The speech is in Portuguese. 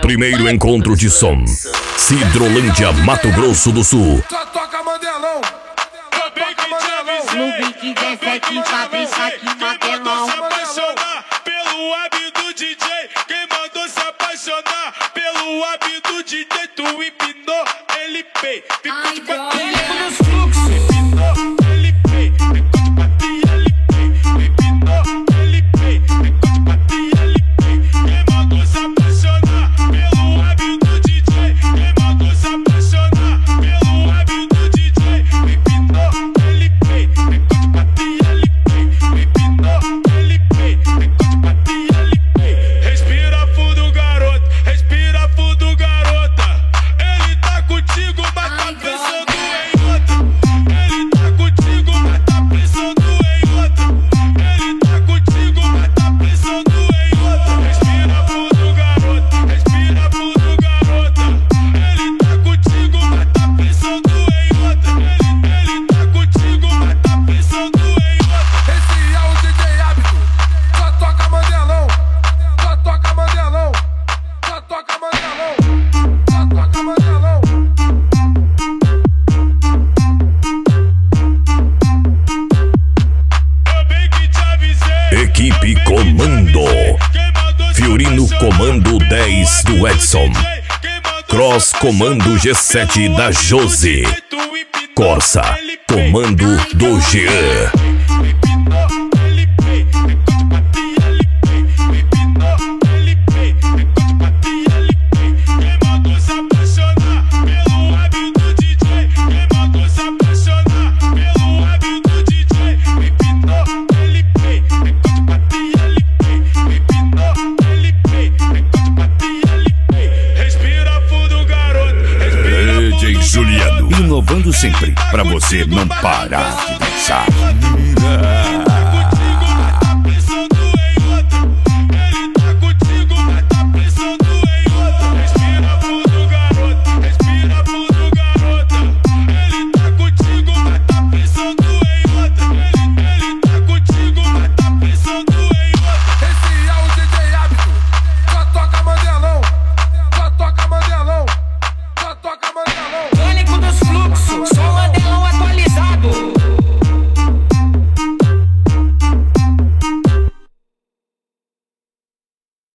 primeiro encontro de som. Cidrolândia, Mato Grosso do Sul. Só toca Mandelão. Só toca Mandelão. No beat desce aqui, Fabrício aqui, Mandelão. Se apaixonar pelo hábito do DJ. Quem mandou se apaixonar pelo hábito do DJ? Tu empinou, ele pei. Ficou de bater nos fluxos. Empinou, ele pei. Ficou de bater, ele pei. Empinou, ele pei. Ficou de bater, ele pei. Quem mandou se apaixonar pelo hábito do DJ? Quem mandou se apaixonar pelo hábito do DJ? Empinou, ele pei. Ficou de bater, ele pei. Empinou, ele pei. Ficou de bater, ele pei. Respira fundo, garoto. Respira fundo, garota. Ele tá contigo, mas tá pensando em outra. Ele tá contigo, mas tá pensando em outra. Ele tá contigo, mas tá pensando em outra. Respira fundo, garota. Respira fundo, garota. Ele tá contigo, mas tá pensando em outra. Ele tá contigo, mas tá pensando em outra. Esse é o DJ Hábito. Só toca Mandelão. Só toca Mandelão. Só toca Mandelão. Só toca Mandelão. Eu bem que te avisei. Equipe Comando. Fiorino Comando 10 do Edson. Cross Comando G7 da Josi. Corsa Comando do Jean. DJ Juliano, inovando sempre, pra você não parar de dançar.